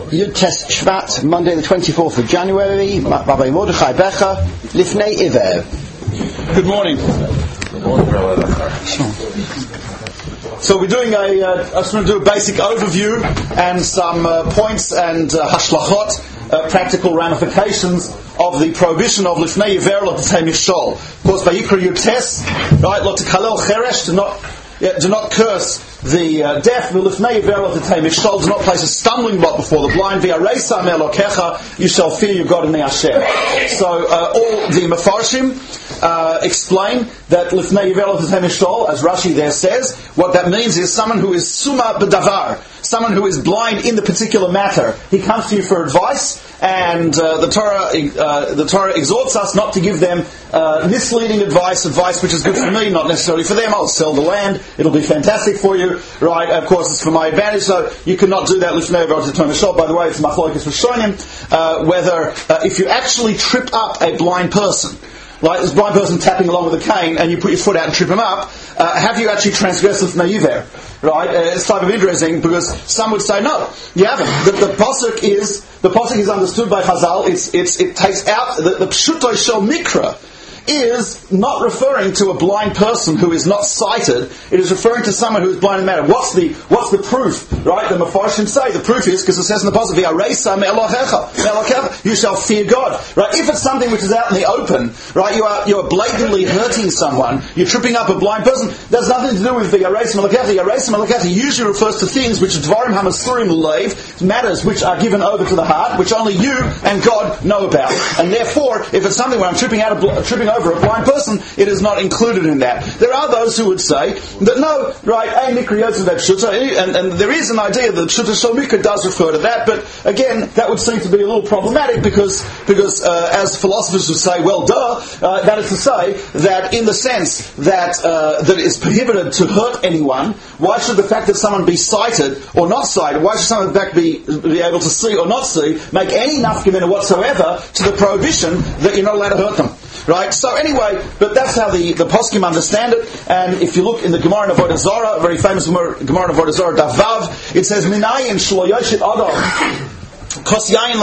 Yud Tes Shvat, Monday the 24th of January, Rabbi Mordechai Becher, Lifnei Iver. Good morning. So we're doing I just want to do a basic overview and some points and hashlachot, practical ramifications of the prohibition of Lifnei Iver lo tetei michshol. Of course, Vayikra Yud Tes, right, lo tekalel cheresh, do not curse the deaf. Lifnei Iver lo tetei michshol, do not place a stumbling block before the blind. V'yareisa me'elokecha, you shall fear your God in Hashem. So all the Mefarshim explain that Lifnei Iver lo tetei michshol, as Rashi there says, what that means is someone who is suma b'davar, someone who is blind in the particular matter. He comes to you for advice, and the Torah exhorts us not to give them misleading advice which is good for me, not necessarily for them. I'll sell the land, it'll be fantastic for you, right? Of course, it's for my advantage, so you cannot do that. Lifnei Iver lo tetei michshol. By the way, it's machlokes Rishonim whether if you actually trip up a blind person, like this blind person tapping along with a cane, and you put your foot out and trip him up, have you actually transgressed Lifnei Iver? Right? It's type of interesting because some would say no, you haven't. The pasuk is understood by Chazal. It takes out the pshuto shel mikra is not referring to a blind person who is not sighted. It is referring to someone who is blind in matter. What's the proof? Right? The Mefarshim say the proof is because it says in the pasuk, "V'yareisa me'elokecha," you shall fear God. Right? If it's something which is out in the open, right? You are blatantly hurting someone. You're tripping up a blind person. There's nothing to do with v'yareisa me'elokecha. Yareisa me'elokecha usually refers to things which dvarim hamasurim leiv, matters which are given over to the heart, which only you and God know about. And therefore, if it's something where I'm tripping over a blind person, it is not included in that. There are those who would say that no, right, and there is an idea that Shuta Shel Mikra does refer to that, but again, that would seem to be a little problematic because as philosophers would say, well, that is to say that in the sense that it is prohibited to hurt anyone, why should the fact that someone be sighted or not sighted, why should someone in fact be able to see or not see, make any nafkamina whatsoever to the prohibition that you're not allowed to hurt them? Right? So anyway, but that's how the poskim understand it. And if you look in the Gemara in Avodah Zarah, a very famous Gemara in Avodah Zarah, Daf Vav, it says, Minayin shlo yoshit adam. How do I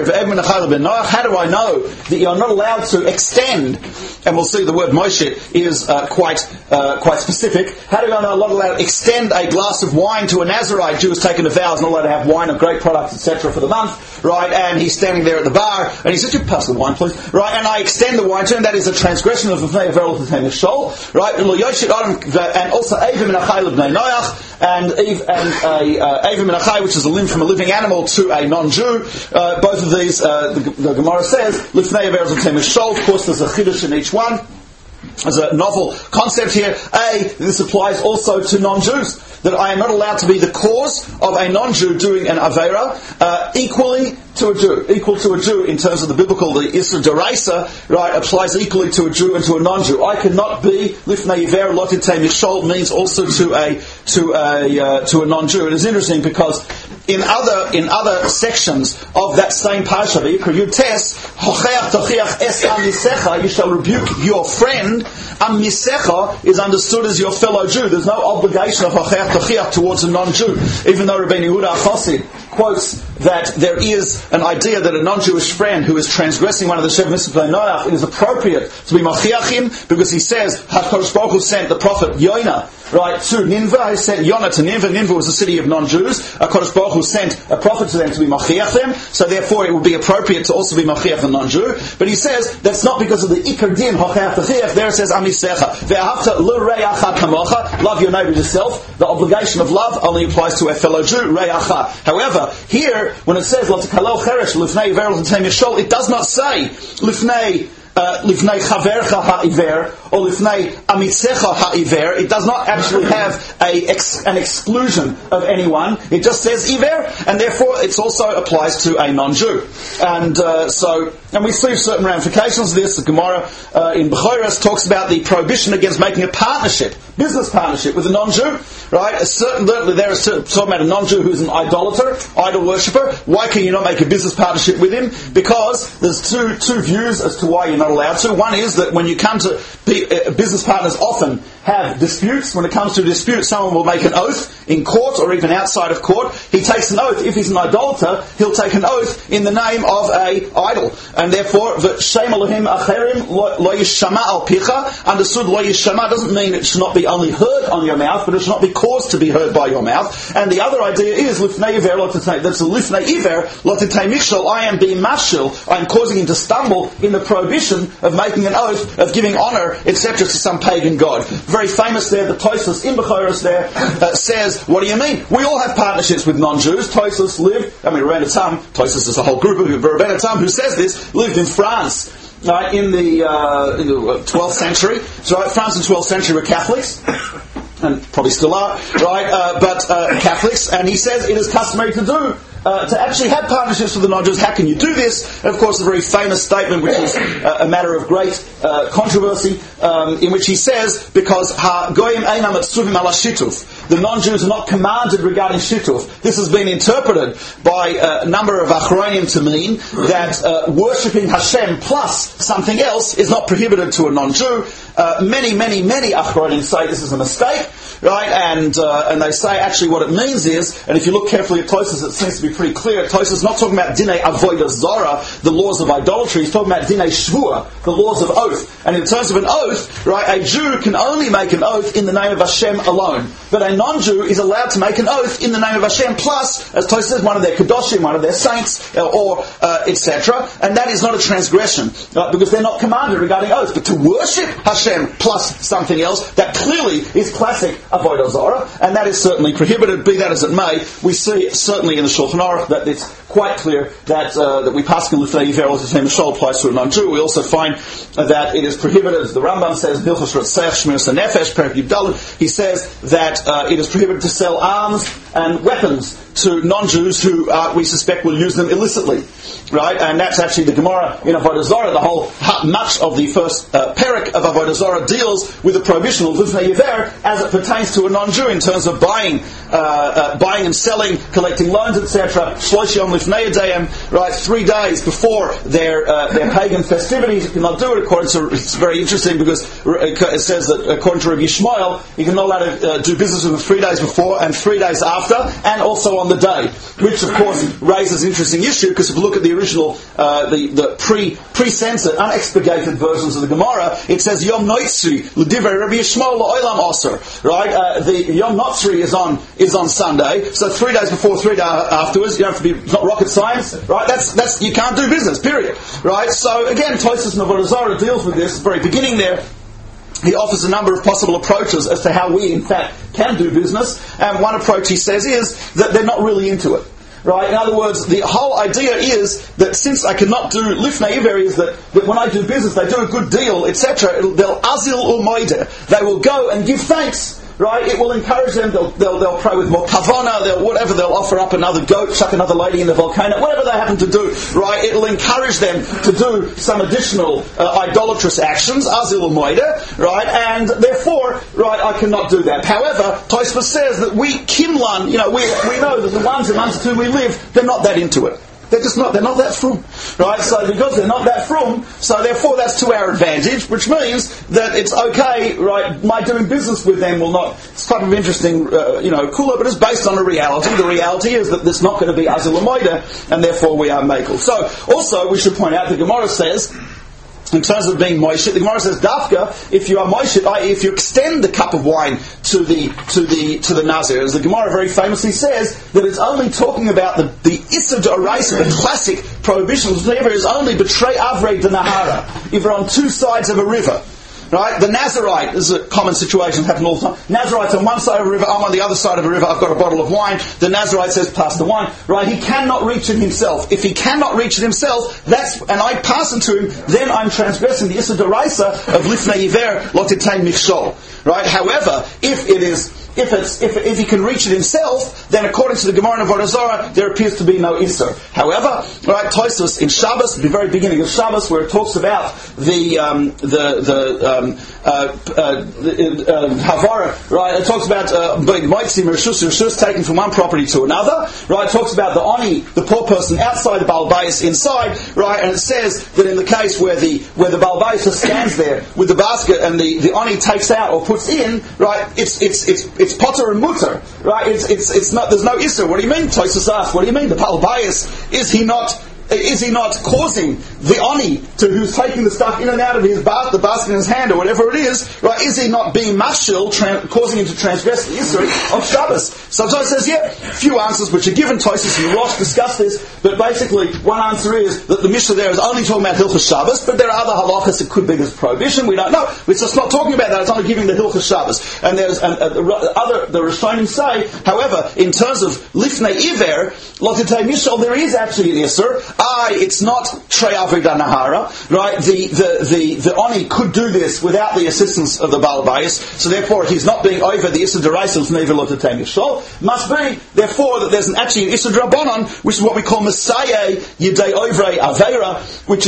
know that you are not allowed to extend? And we'll see the word Moshe is quite specific. How do I know I'm not allowed to extend a glass of wine to a Nazarite? Jew has taken a vow, is not allowed to have wine or great products, etc. for the month, right? And he's standing there at the bar, and he says, "You pass the wine, please." Right? And I extend the wine to him. That is a transgression of Lifnei Iver lo tetei michshol, right? And also Avim Menachai L'bnei Noach, and Avim Menachai, which is a limb from a living animal to a non-Jew. Both of these, the Gemara says, Lifnei Iver lo tetei michshol. Of course, there's a chiddush in each one. There's a novel concept here. This applies also to non-Jews, that I am not allowed to be the cause of a non-Jew doing an Aveira equal to a Jew in terms of the biblical, the Isra Deraisa, right, applies equally to a Jew and to a non-Jew. I cannot be Lifnei Iver lo tetei michshol means also to a non-Jew. It is interesting because in other sections of that same parsha, Vayikra Yud Tes, Hocheach tochiach es amisecha, you shall rebuke your friend. Amisecha is understood as your fellow Jew. There's no obligation of Hocheach tochiach towards a non-Jew, even though Rabbeinu Yehuda Chassid quotes that there is an idea that a non-Jewish friend who is transgressing one of the Sheva Mitzvot Noach, it is appropriate to be machiachim, because he says HaKadosh Baruch Hu sent the prophet Yonah, right, to Nineveh. He sent Yonah to Nineveh. Nineveh was a city of non-Jews. HaKadosh Baruch Hu sent a prophet to them to be machiach them, so therefore it would be appropriate to also be machiach a non-Jew. But he says that's not because of the ikar din hocheach tachiach. There it says amisecha ve'ahavta l'reyacha kamocha, love your neighbor yourself. The obligation of love only applies to a fellow Jew, reyacha. However, here when it says lo tekalel cheresh Lifnei Iver lo tetei michshol, it does not say Lifnei chavercha ha'iver or Lifnei amitzecha ha'iver. It does not actually have an exclusion of anyone. It just says Iver, and therefore it also applies to a non-Jew. And we see certain ramifications of this. The Gemara in Bechoros talks about the prohibition against making a partnership, business partnership with a non-Jew. Right? There is talking about a non-Jew who's an idolater, idol worshipper. Why can you not make a business partnership with him? Because there's two views as to why you're not allowed to. One is that when you come to be business partners, often have disputes. When it comes to a dispute, someone will make an oath in court or even outside of court. He takes an oath. If he's an idolater, he'll take an oath in the name of a idol. And therefore, Shem Elohim Acherim Lo Yishama Al Picha. Understood, Lo Yishama doesn't mean it should not be only heard on your mouth, but it should not be caused to be heard by your mouth. And the other idea is Lifnei Iver Lotitei. That's a Lifnei Iver Lotitei Mishal. I am being mashil. I am causing him to stumble in the prohibition of making an oath, of giving honor, etc., to some pagan god. Very famous there, the Tosfos in Bechoros there says, what do you mean? We all have partnerships with non-Jews. Tosfos lived, Rabbeinu Tam, Tosfos is a whole group of people, but Rabbeinu Tam, who says this, lived in France, right, in the 12th century. So France in the 12th century were Catholics, and probably still are, right, but Catholics, and he says it is customary to do, to actually have partnerships with the non-Jews. How can you do this? And of course, a very famous statement, which is a matter of great controversy, in which he says, because ha-goyim einam etzuvim ala shituf, the non-Jews are not commanded regarding shituf. This has been interpreted by a number of achronim to mean that worshipping Hashem plus something else is not prohibited to a non-Jew. Many achronim say this is a mistake, right? And they say actually what it means is, and if you look carefully at Tosfos, it seems to be pretty clear. Tosfos is not talking about dinei avodah zara, the laws of idolatry. He's talking about dinei shvua, the laws of oath. And in terms of an oath, right, a Jew can only make an oath in the name of Hashem alone. But a non-Jew is allowed to make an oath in the name of Hashem plus, as Tosfos says, one of their kedoshim, one of their saints, or etc. And that is not a transgression, right, because they're not commanded regarding oaths. But to worship Hashem plus something else, that clearly is classic avodah zara, and that is certainly prohibited. Be that as it may, we see certainly in the Shulchan Aruch that it's quite clear that we paskin l'fnei iver l'titei mishal applies to a non-Jew. We also find that it is prohibited. The Rambam says Hilchos Rotzech Shmiras HaNefesh Perek Yud Daled. He says that it is prohibited to sell arms and weapons to non-Jews who we suspect will use them illicitly, right? And that's actually the Gemara in Avodah Zarah. The whole much of the first perek of Avodah Zarah deals with the prohibition of Lifnei Iver as it pertains to a non-Jew in terms of buying and selling, collecting loans, etc. Shlosh Yom Lifnei Yadayim, right? 3 days before their pagan festivities, you cannot do it. According to, it's very interesting because it says that according to Rabbi Yishmael, you can not allowed to do business with them 3 days before and 3 days after, and also on the day, which of course raises an interesting issue, because if you look at the original, the pre-censored, unexpurgated versions of the Gemara, it says Yom Notzri l'divrei Rabbi Yishmael la'olam aser, right? The Yom Notzri is on Sunday, so 3 days before, 3 days afterwards. You don't have to be, it's not rocket science, right? That's you can't do business, period, right? So again, Tosfos in Avodah Zarah deals with this at the very beginning there. He offers a number of possible approaches as to how we, in fact, can do business. And one approach, he says, is that they're not really into it. Right? In other words, the whole idea is that since I cannot do Lifnei Iver, is that when I do business, they do a good deal, etc., they'll azil u'moide. They will go and give thanks. Right? It will encourage them. They'll pray with more kavana. They'll offer up another goat, chuck another lady in the volcano. Whatever they happen to do, right? It'll encourage them to do some additional idolatrous actions, azil u'moide, right? And therefore, right, I cannot do that. However, Tosfos says that we kimlan, we know that the ones amongst whom we live, they're not that into it. They're not that frum, right? So because they're not that frum, so therefore that's to our advantage, which means that it's okay, right? My doing business with them will not. It's kind of interesting, cooler, but it's based on a reality. The reality is that there's not going to be azil u'moide, and therefore we are makel. So also we should point out the Gemara says, in terms of being moishit, the Gemara says, Dafka, if you are moishit, i.e. if you extend the cup of wine to the Nazir, as the Gemara very famously says, that it's only talking about the Issa d'Oraisa, the classic prohibition of Lifnei Iver, is only betray avrei de Nahara, if you're on two sides of a river. Right? The Nazirite, this is a common situation, happens all the time. Nazirite's on one side of a river, I'm on the other side of a river, I've got a bottle of wine. The Nazirite says, pass the wine. Right? He cannot reach it himself. If he cannot reach it himself, and I pass it to him, then I'm transgressing the Issa d'Oraisa of Lifnei Iver, lo titein michshol. Right? However, if it is if he can reach it himself, then according to the Gemara in Avodah Zarah, there appears to be no Isser. However, right, Tosfos in Shabbos, the very beginning of Shabbos, where it talks about the Havara, right, it talks about Reshus taken from one property to another, right, it talks about the Oni, the poor person outside, the Baal Bayis inside, right, and it says that in the case where the Baal Bayis stands there with the basket and the Oni takes out or puts in, right, it's potter and mutter, right, it's not, there's no Isser. What do you mean? Tosfos asks, what do you mean? The Baal Bayis, is he not causing the Oni who's taking the stuff in and out of the basket in his hand or whatever it is, right? Is he not being mashil, causing him to transgress the Isser of Shabbos? So Tosfos says, yeah, few answers which are given. Tosfos and Rosh discuss this, but basically one answer is that the Mishnah there is only talking about Hilchos Shabbos, but there are other halachas it could be this prohibition. We don't know. It's just not talking about that. It's only giving the Hilchos Shabbos. And there's the Rishonim say, however, in terms of Lifnei Iver, Lotitei Mishal, there is actually an Isser. It's not Trei Avida Nahara, right? The Oni could do this without the assistance of the Baal Bayis, so therefore he's not being over the Issa D'Oraisa of Never Lotitei Mishal. Must be, therefore, that there's actually an Issa D'Rabbanan, which is what we call Messiah Yidei Ovrei Aveira, which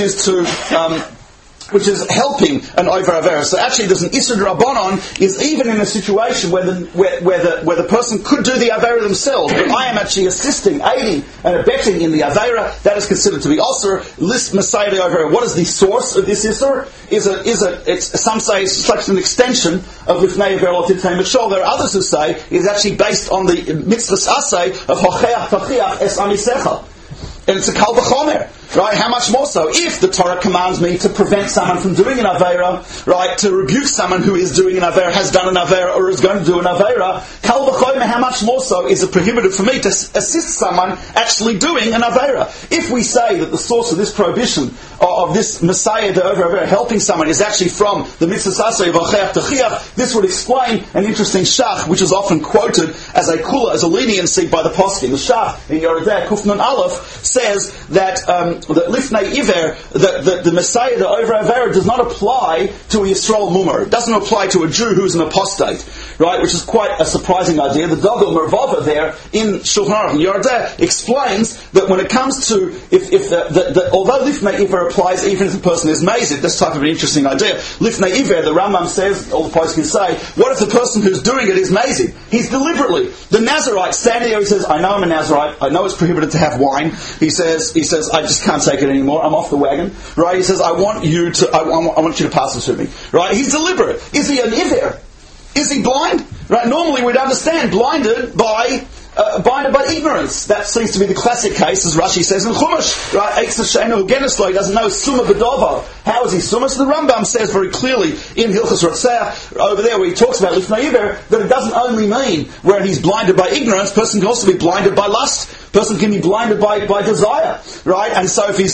is helping an over avera. So actually, there's an Isur Rabbanon is even in a situation where the person could do the avera themselves, but I am actually assisting, aiding, and abetting in the avera. That is considered to be Osir. List Messiah the avera. What is the source of this Isur? Some say it's like an extension of Lifnei Avera Lotitei Mishal. There are others who say it's actually based on the mitzvahs asay of Hocheach Tachiach Es Amisecha. And it's a kal v'chomer, right? How much more so? If the Torah commands me to prevent someone from doing an avera, right, to rebuke someone who is doing an avera, has done an avera, or is going to do an avera, kal v'chomer, how much more so is it prohibited for me to assist someone actually doing an avera? If we say that the source of this prohibition, of this Messiah, the over avera, helping someone, is actually from the mitzvah sasei v'acheach techiach, this would explain an interesting shach, which is often quoted as a kula, as a leniency by the poskim. The shach in Yoredeh Kufnan Aleph says that Lifnei Iver, the Messiah, the over avera, does not apply to a Yisrael Mumar. It doesn't apply to a Jew who's an apostate, right? Which is quite a surprising idea. The Dogel Mervava there in Shulchan Aruch Yoredeh explains that when it comes to although Lifnei Iver applies even if the person is mazid, this type of an interesting idea. Lifnei Iver, the Rambam says, all the poets can say, what if the person who's doing it is mazid? He's deliberately. The Nazarite standing there, he says, I know I'm a Nazarite, I know it's prohibited to have wine. He says, I just can't take it anymore, I'm off the wagon. Right? He says, I want you to pass it to me. Right? He's deliberate. Is he an Iver? Is he blind? Right? Normally we'd understand blinded by ignorance. That seems to be the classic case, as Rashi says in Chumash. Right? He doesn't know Summa B'Dovar. How is he Summa? So the Rambam says very clearly in Hilchos Rotzeach, over there where he talks about Lifnei Iver, that it doesn't only mean where he's blinded by ignorance, person can also be blinded by lust, person can be blinded by desire. Right? And so even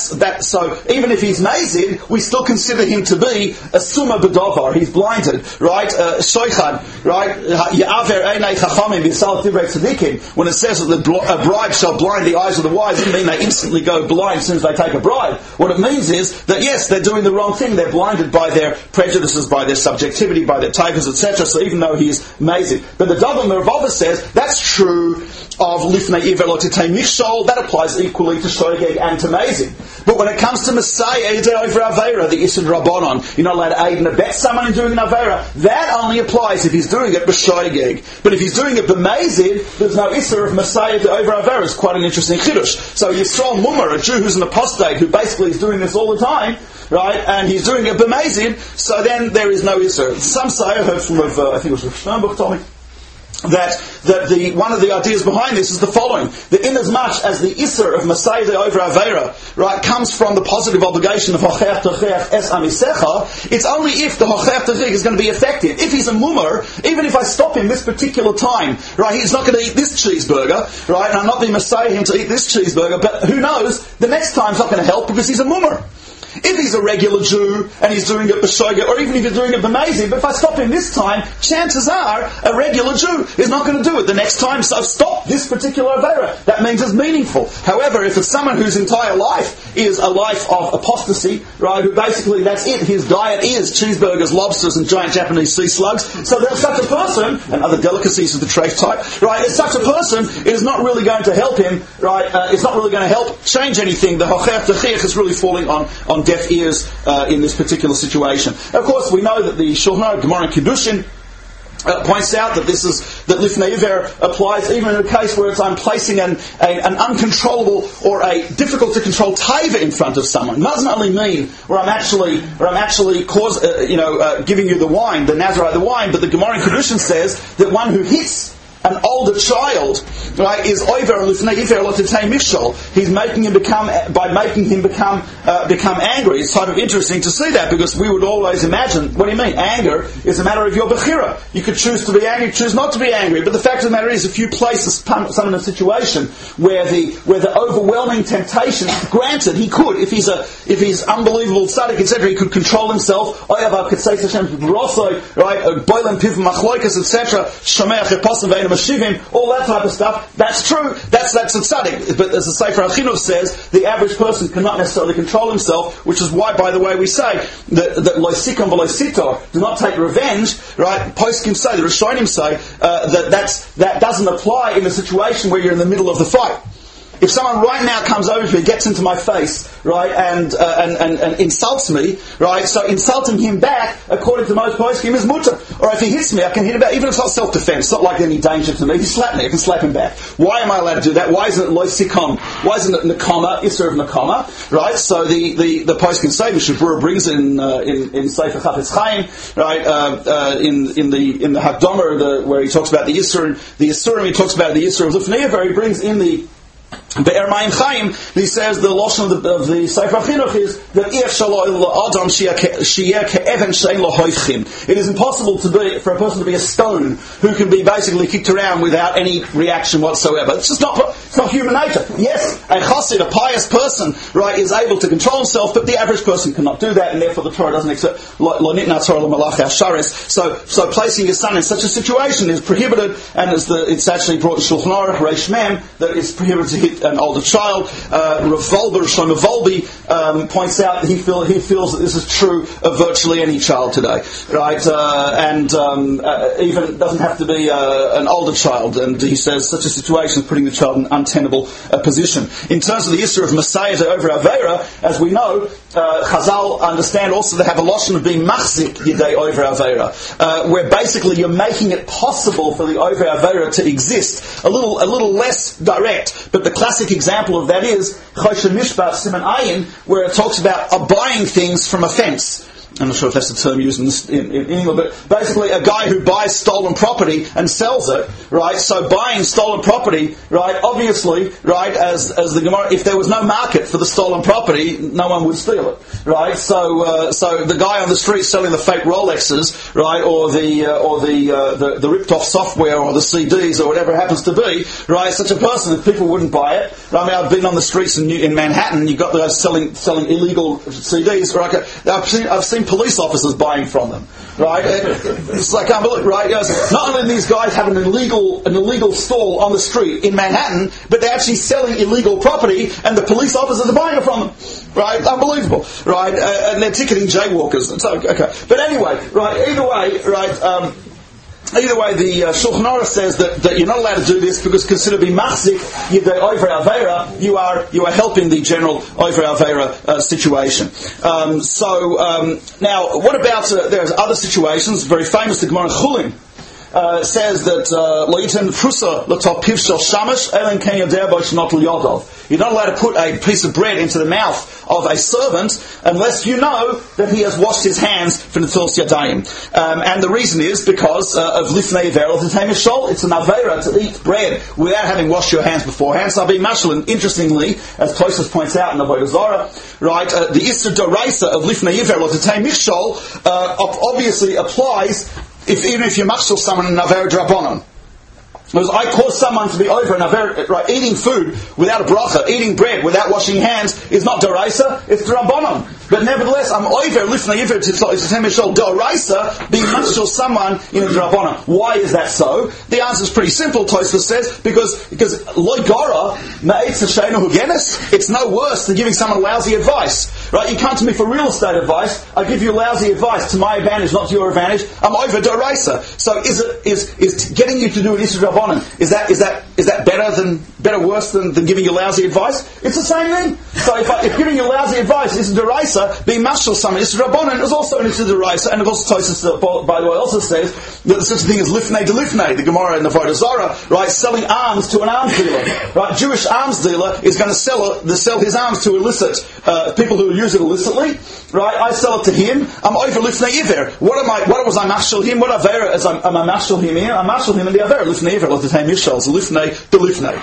if he's mazid, we still consider him to be a Summa B'Dovar. He's blinded. Right? Shoichad. Right? Ya'aver Einei Chachamim B'Yisal Divrei Tzadikim. When it says that a bribe shall blind the eyes of the wise, it doesn't mean they instantly go blind as soon as they take a bribe. What it means is that yes, they're doing the wrong thing. They're blinded by their prejudices, by their subjectivity, by their tigers, etc. So even though he is amazing, but the Dogel Mervava says that's true of Lifnei Iver Lotitei Mishal. That applies equally to Shogeg and to Mazid. But when it comes to Messiah over Avera, the Isur Rabbanon, you're not allowed to aid and abet someone in doing an Avera. That only applies if he's doing it b'Shogeg. But if he's doing it b'Mazid, there's no Isser of Messiah to over Avera. It's quite an interesting chiddush. So Yisrael Mumar, a Jew who's an apostate, who basically is doing this all the time, right, and he's doing it b'Mazid, so then there is no Isser. Some say, I heard from I think it was Rav Sternbuch told me, that one of the ideas behind this is the following: that inasmuch as the Isser of Messiah over Avera, right, comes from the positive obligation of Hocheach Tocheach Es Amisecha, it's only if the Hocheach Tocheach is going to be effective. If he's a mumar, even if I stop him this particular time, right, he's not going to eat this cheeseburger, right, and I'm not being Messiah him to eat this cheeseburger, but who knows, the next time's not going to help because he's a mumar. If he's a regular Jew and he's doing it b'shoga, or even if he's doing it b'mezi, but if I stop him this time, chances are a regular Jew is not going to do it the next time, so stop this particular avera. That means it's meaningful. However, if it's someone whose entire life is a life of apostasy, right, who basically that's it, his diet is cheeseburgers, lobsters and giant Japanese sea slugs, so there's such a person, and other delicacies of the treif type, right, it's such a person, it is not really going to help him, right, it's not really going to help change anything. The hochech is really falling on deaf ears in this particular situation. Of course, we know that the Shulchan Aruch Gemara and Kiddushin points out that that Lifnei Iver applies even in a case where I'm placing an uncontrollable or a difficult to control taiva in front of someone. It doesn't only mean where I'm actually giving you the wine, the Nazarite the wine, but the Gemara and Kiddushin says that one who hits an older child, right, is over lifnei iver lo tetei mishol. He's making him become angry. It's kind of interesting to see that, because we would always imagine, what do you mean? Anger is a matter of your bechira. You could choose to be angry, choose not to be angry. But the fact of the matter is, if you place someone in a situation where the overwhelming temptation, granted, he could, if he's unbelievable tzaddik, etc., he could control himself. Right, boiling piv machloikas, etc. Shomeach eposim ve'enim mashivim, all that type of stuff. That's true. That's a tzaddik. But as the Sefer HaChinuch says, the average person cannot necessarily control himself, which is why, by the way, we say that lo sikam v'lo sitor, do not take revenge. Right? Poskim say, the Rishonim say that doesn't apply in a situation where you're in the middle of the fight. If someone right now comes over to me, gets into my face, right, and insults me, right, so insulting him back, according to most poskim, is mutter. Or if he hits me, I can hit him back, even if it's not self-defense, it's not like any danger to me. If he slapped me, I can slap him back. Why am I allowed to do that? Why isn't it lo sikam? Why isn't it nakama, isser of nakama, right? So the poskim say, Mishabura brings in Sefer Chafetz Chaim, right, in the Hakdomah, where he talks about the Yisurim, he talks about the Yisur of Lifnei Iver, he brings in the Be'er Mayim Chaim, he says the lotion of the Sefer HaChinuch is that it is impossible for a person to be a stone who can be basically kicked around without any reaction whatsoever. It's just not human nature. Yes, a chassid, a pious person, right, is able to control himself, but the average person cannot do that, and therefore the Torah doesn't accept lo nitna Torah l'malachei hasharis. So placing your son in such a situation is prohibited, and it's actually brought in Shulchan Aruch Reish Mem that it's prohibited to hit an older child. Rav Shlomo Volbe points out that he feels that this is true of virtually any child today, right? And even doesn't have to be an older child. And he says such a situation is putting the child in an untenable position. In terms of the issue of Messiah over Avera, as we know, Chazal understand also they have a lotion of being machzik yidei over Avera, where basically you're making it possible for the over Avera to exist. A little less direct, but the classic example of that is Choshen Mishpat Siman Ayin, where it talks about buying things from a fence. I'm not sure if that's the term used in England, but basically a guy who buys stolen property and sells it, right? So buying stolen property, right, obviously, right, as the Gemara, if there was no market for the stolen property, no one would steal it, right? So the guy on the street selling the fake Rolexes, right, or the ripped off software or the CDs or whatever it happens to be, right? Such a person, if people wouldn't buy it, I mean, I've been on the streets in Manhattan. You've got the guys selling illegal CDs, right? I've seen police officers buying from them, right? It's like unbelievable, right? Not only do these guys have an illegal stall on the street in Manhattan, but they're actually selling illegal property, and the police officers are buying it from them, right? Unbelievable, right? And they're ticketing jaywalkers. So, okay, but anyway, right? Either way, right? Either way, the Shulchan Aruch says that you're not allowed to do this because considered to be machzik yidei over avera, you are helping the general over avera situation. Now, what about there's other situations? Very famous, the Gemara Chulin says that lo yiten prusa l'top piv shel shamash elen ken yodeh bo shenot l'yodov. You're not allowed to put a piece of bread into the mouth of a servant unless you know that he has washed his hands for netilas yadayim. And the reason is because of lifnei iver lo tetei mishol. It's an avera to eat bread without having washed your hands beforehand. So I'll be mashal. Interestingly, as Tosfos points out in Avodah Zarah, right, the Issur Doraisa of lifnei iver lo tetei mishol obviously applies even if you mashal someone in avera drabanan. Because I cause someone to be over an avera, right? Eating food without a bracha, eating bread without washing hands is not doraisa, it's drabbanon. But nevertheless, I'm over lifnei iver to mishal d'oraisa, being mashal someone in a drabona. Why is that so? The answer is pretty simple. Tosfos says because loy gora ma'etz hashenu hugenes. It's no worse than giving someone lousy advice. Right? You come to me for real estate advice. I give you lousy advice to my advantage, not to your advantage. I'm over d'oraisa. So is getting you to do an issur drabonan, is that better worse than giving you lousy advice? It's the same thing. So if giving you lousy advice is d'oraisa, being mashal someone issur drabonan is also an issur d'oraisa. And of course, Tosfos, by the way, also says that there's such a thing as lifnei de lifnei, the Gemara in the Avodah Zarah, right? Selling arms to an arms dealer, right? Jewish arms dealer is going to sell his arms to illicit people who use it illicitly, right? I sell it to him. I'm over lifnei iver. What was I mashal him? What avera is am I mashal him here? I'm mashal him in the avera lifnei iver. Let the time mishal so lifnei de lifnei.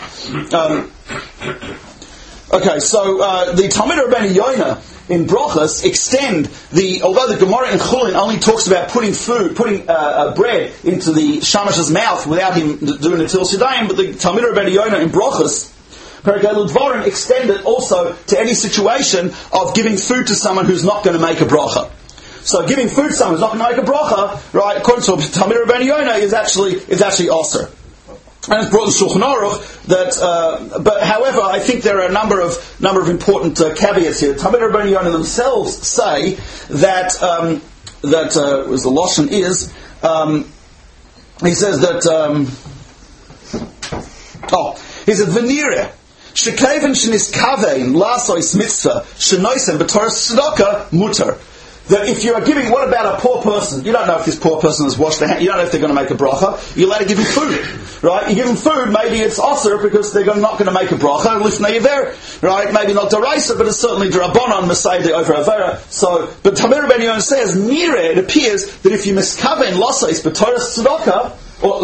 Okay, so the Talmid Rabbeinu Yonah in Brochus extend although the Gemara in Chulin only talks about putting bread into the shamash's mouth without him doing it till Shadayim, but the Talmid Rabbeinu Yonah in Brochus, Perikei L'Dvarim, extend it also to any situation of giving food to someone who's not going to make a bracha. So giving food to someone who's not going to make a bracha, right, according to Talmid Rabbeinu Yonah, is actually osur. And it's brought in Shulchan Aruch that, but however, I think there are a number of important caveats here. Talmid Rabbeinu Yonah themselves say that as the lashon is, he says that he said v'nireh shekevin sheniskavein lasois mitzvah shenoisem b'toras tzedakah mutar. That if you are giving, what about a poor person? You don't know if this poor person has washed their hands. You don't know if they're going to make a bracha. You're allowed to give him food, right? You give them food, maybe it's osur because they're not going to make a bracha. Lifnei iver, right? Maybe not d'oraisa, but it's certainly d'rabbanan masayde over avera. So, but Talmid Rabbeinu Yonah says, nireh, it appears that if you miskaven losais b'toras tzedakah, or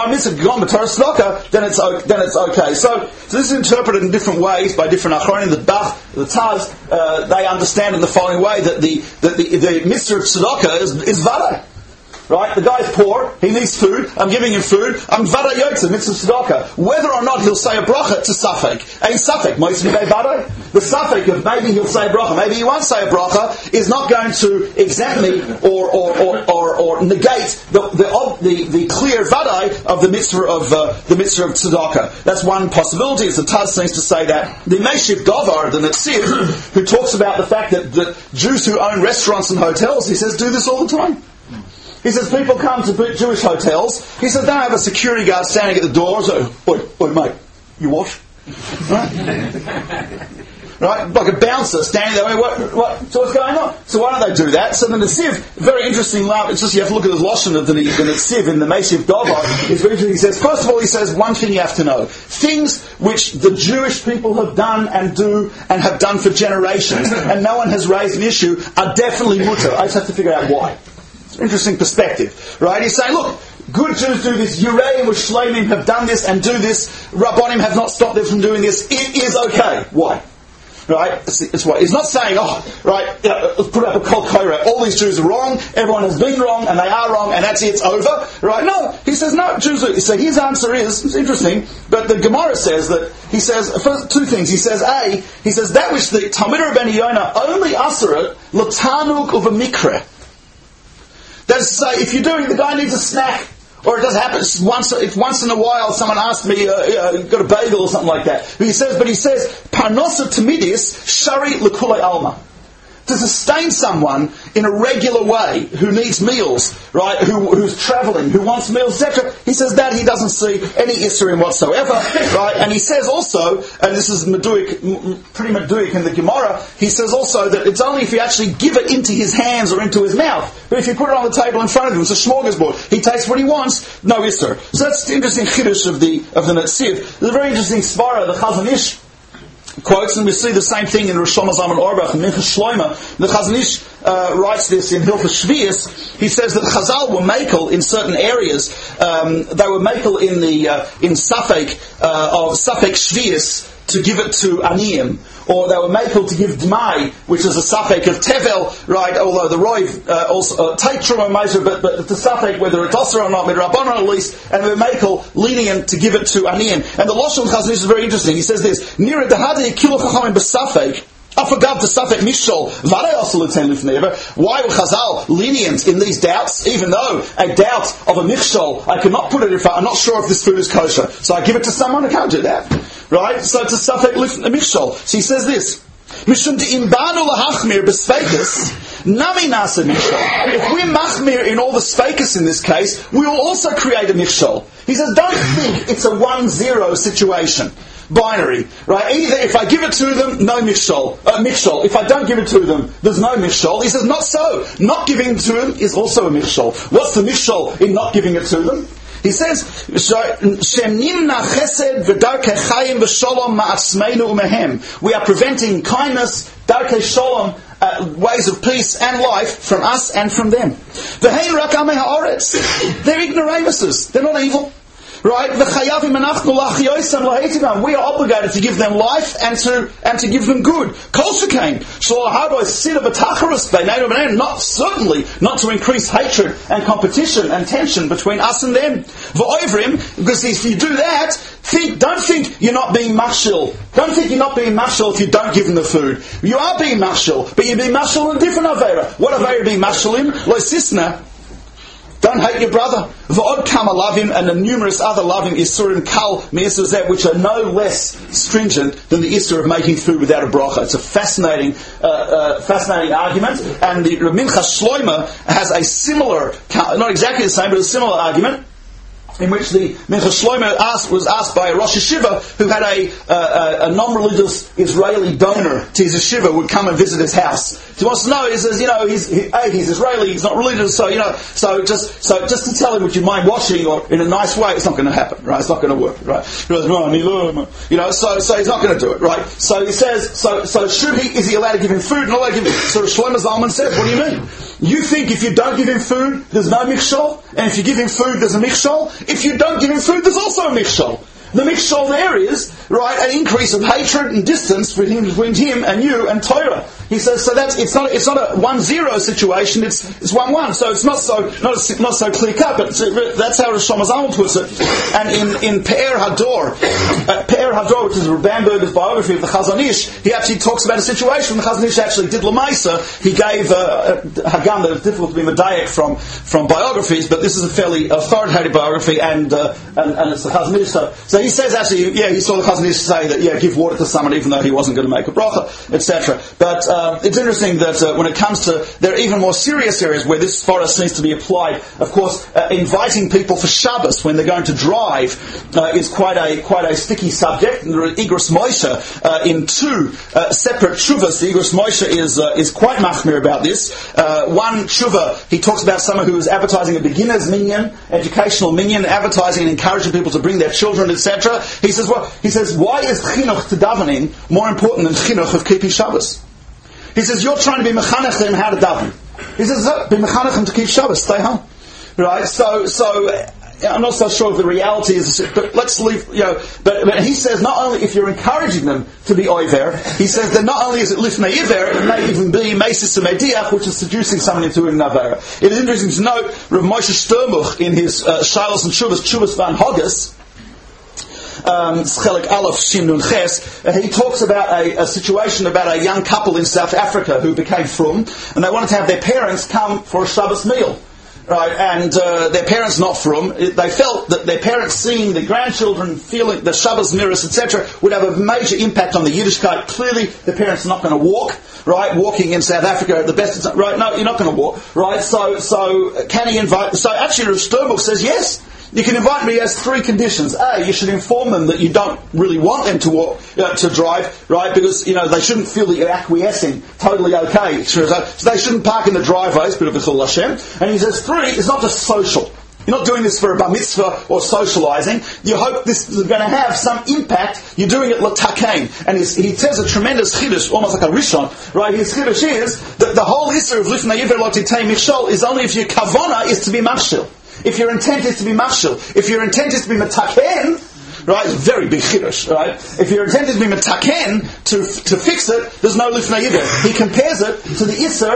then it's okay. So this is interpreted in different ways by different achronim. The Bach, the Taz, they understand in the following way that the mitzvah of tzedakah is vaday. Right? The guy's poor, he needs food, I'm giving him food, I'm vaday yotze, mitzvah tzedakah. Whether or not he'll say a bracha, it's a safek. A safek, moitzim b'day vaday. The safek of maybe he'll say a bracha, maybe he won't say a bracha, is not going to exempt me or negate the clear vaday of the mitzvah of tzedakah. That's one possibility. As the Taz seems to say that. The Meshiv Dovar, the Netziv, who talks about the fact that Jews who own restaurants and hotels, he says, do this all the time. He says people come to Jewish hotels. He says they don't have a security guard standing at the door. So, oi, mate, you wash, right? Like a bouncer standing there. What? So what's going on? So why don't they do that? So the Netziv, very interesting. It's just you have to look at the lashon of the Netziv in the Meshiv Dovar. It's very interesting. He says, first of all, he says one thing you have to know: things which the Jewish people have done and do and have done for generations, and no one has raised an issue, are definitely mutter. I just have to figure out why. Interesting perspective, right? He's saying, look, good Jews do this, Yereim or Shleimim have done this and do this, Rabbonim have not stopped them from doing this, it is okay. Why? Right? It's why. He's not saying, let's put up a kol korah, all these Jews are wrong, everyone has been wrong, and they are wrong, and that's it, it's over. Right? No, he says, no, Jews are. So his answer is, it's interesting, but the Gemara says that, he says, first two things, he says that which the Talmid Rabbeinu Yonah only aseret, l'tanuk of a mikra. That is to say, if you're doing, the guy needs a snack, or it does happen once in a while someone asked me, got a bagel or something like that. But he says, parnosa tamidis shari l'kulei alma. To sustain someone in a regular way who needs meals, right? Who's travelling, who wants meals, etc. He says that he doesn't see any isurim whatsoever, right? And he says also, and this is pretty meduik in the Gemara. He says also that it's only if you actually give it into his hands or into his mouth. But if you put it on the table in front of him, it's a smorgasbord. He takes what he wants, no isur. So that's the interesting chiddush of the Netziv. There's a very interesting svara, the Chazon Ish quotes, and we see the same thing in Rosh Zalman Auerbach and Minchas Shloima. The Chazon Ish writes this in Hilchos Shvius. He says that Chazal were makel in certain areas. They were makel in Safek of Safek Shvius to give it to Aniyim, or they were makel to give Dmai, which is a Safek of Tevel, right? Although the Roiv also take Truma Meiser, but the Safek whether it's Osir or not, Midrabanan at least, and they were makel lenient to give it to Aniyim. And the Lashon Chazon Ish is very interesting. He says this: Nira dehadi kilu chachamim b'Safek Why were Chazal lenient in these doubts, even though a doubt of a michshol, I cannot put it in front, I'm not sure if this food is kosher, so I give it to someone who can't do that. Right? So it's a safek michshol. So he says this, if we're machmir in all the speakers in this case, we will also create a michshol. He says, don't think it's a 1-0 situation. Binary, right? Either if I give it to them, no michshol. If I don't give it to them, there's no michshol. He says, not so. Not giving it to them is also a michshol. What's the michshol in not giving it to them? He says, we are preventing kindness, darkei shalom, ways of peace and life from us and from them. They're ignoramuses. They're not evil. Right? We are obligated to give them life and to give them good. Not to increase hatred and competition and tension between us and them. Because if you do that, don't think you're not being mashil. Don't think you're not being mashil if you don't give them the food. You are being mashil, but you're being mashil in a different avera. What avera being mashil in? Lo sisna. Don't hate your brother. V'od kama lavim, and the numerous other lavim isurim kal me'isur which are no less stringent than the issur of making food without a bracha. It's a fascinating argument, and the Minchas Shloima has a similar, not exactly the same, but a similar argument, in which the Minchas Shloima was asked by a Rosh Yeshiva who had a non-religious Israeli donor to his yeshiva would come and visit his house. He wants to know, he says, he's Israeli, he's not religious, so just to tell him, would you mind washing, or in a nice way, it's not going to happen, right? It's not going to work, right? So he's not going to do it, right? So he says, is he allowed to give him food? Not allowed to give him. So Shlomo Zalman said, what do you mean? You think if you don't give him food, there's no michshol? And if you give him food, there's a michshol? If you don't give him food, there's also a michshol. The michshol there is, right, an increase of hatred and distance between him and you and Torah. He says, so it's not a 1-0 situation, it's 1-1. So it's not so clear cut, but that's how Rosh Hashanah puts it. And in Pe'er Hador, which is Bamberger's biography of the Chazon Ish, he actually talks about a situation when the Chazon Ish actually did Lamaisa. He gave Hagam that it's difficult to be medayek from biographies, but this is a fairly authoritative biography, and it's the Chazon Ish. So he says actually, he saw the Chazon Ish say that, give water to someone even though he wasn't going to make a bracha, etc. But it's interesting that when it comes to, there are even more serious areas where this svara seems to be applied. Of course, inviting people for Shabbos when they're going to drive is quite a sticky subject. And the Igros Moshe in two separate shuvas, the Igros Moshe is quite machmir about this. One shuva, he talks about someone who is advertising a beginner's minyan, educational minyan, advertising and encouraging people to bring their children, etc. He says, why is chinuch to davening more important than chinuch of keeping Shabbos? He says, you're trying to be mechanech them how to daven. He says, be mechanech them to keep Shabbos, stay home. Right? So I'm not so sure if the reality is, but let's leave, but he says not only if you're encouraging them to be oiver, he says that not only is it lifnei iver, it may even be mesis mediach, which is seducing someone into doing navera. It is interesting to note, Rav Moshe Sturmuch in his Shilos and Shuvas Van Hoggis, Chelik Aleph Shin Nun Ches, he talks about a situation about a young couple in South Africa who became frum, and they wanted to have their parents come for a Shabbos meal. Right, and their parents not frum, they felt that their parents seeing the grandchildren feeling the Shabbos mirrors, etc., would have a major impact on the Yiddishkeit. Clearly, the parents are not going to walk, right? Walking in South Africa at the best, right? No, you're not going to walk, right? So can he invite? So actually, Rav Sternbuch says yes. You can invite me as 3 conditions. A, you should inform them that you don't really want them to walk, to drive, right? Because, they shouldn't feel that you're acquiescing, totally okay. So they shouldn't park in the driveways, bit of a chil Hashem. And he says 3, it's not just social. You're not doing this for a bar mitzvah or socializing. You hope this is going to have some impact. You're doing it l'takein. And he says a tremendous chiddush, almost like a rishon, right? His chiddush is that the whole issue of lifnei iver lo titei michshol is only if your kavana is to be machshil. If your intent is to be mashal, if your intent is to be metaken, right, it's a very big chiddush, right? If your intent is to be metaken, to fix it, there's no lifnei iver. He compares it to the isser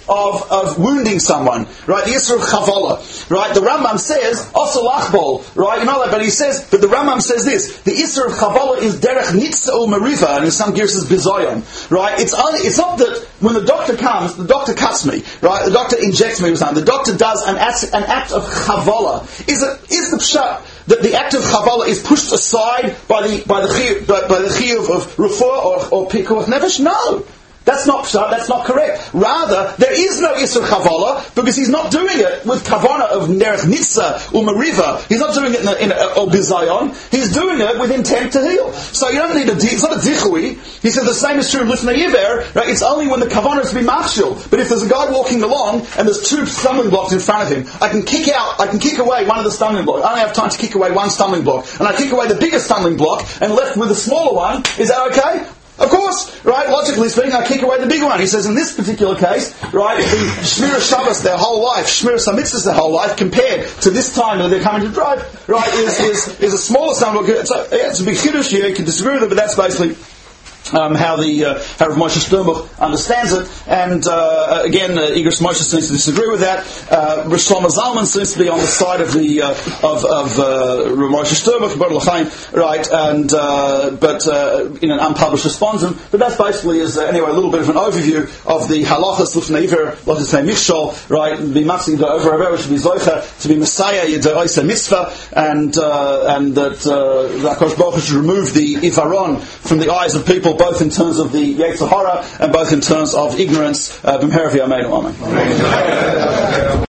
of wounding someone, right? The Isser of Chavala, right? The Rambam says, Osel Achbol, right? You know that, but he says, but the Rambam says this, the Isser of Chavala is Derech Nitza or Mariva, and in some gears is Bizayon, right? It's not that when the doctor comes, the doctor cuts me, right? The doctor injects me with something. The doctor does an act of Chavala. Is the pshat that the act of Chavala is pushed aside by the chiyuv of refuah or pikuach nefesh? No. That's not pshat, that's not correct. Rather, there is no Isur Chavala because he's not doing it with Kavana of Nerech Nitza or Mariva. He's not doing it in or Bizayon. He's doing it with intent to heal. So you don't need it's not a Dichui. He said the same is true of Lifnei Yiver, right? It's only when the Kavana is to be machshil. But if there's a guy walking along and there's two stumbling blocks in front of him, I can kick away one of the stumbling blocks. I only have time to kick away one stumbling block. And I kick away the bigger stumbling block and left with the smaller one. Is that okay? Of course, right? Logically speaking, I kick away the bigger one. He says in this particular case, right, the Shmira Shabbos their whole life, Shmira Samitzvahs their whole life, compared to this time that they're coming to drive, right, is a smaller stumbling block. So it's a big chiddush here. You can disagree with it, but that's basically how Rav Moshe Sternbuch understands it, and again, Igros Moshe seems to disagree with that. Rav Shlomo Zalman seems to be on the side of the of Rav Moshe Sternbuch, right? And but in an unpublished respondent. But that's basically anyway a little bit of an overview of the halachas Lifnei Iver, what is Mishol, right? Be matzing the over should be zoicha to be Messiah Yedei Mitzvah, and that the Hakadosh Baruch Hu should remove the Ivaron from the eyes of people, both in terms of the Yetzer Hara and both in terms of ignorance. B'mhera v'yameinu. Amen.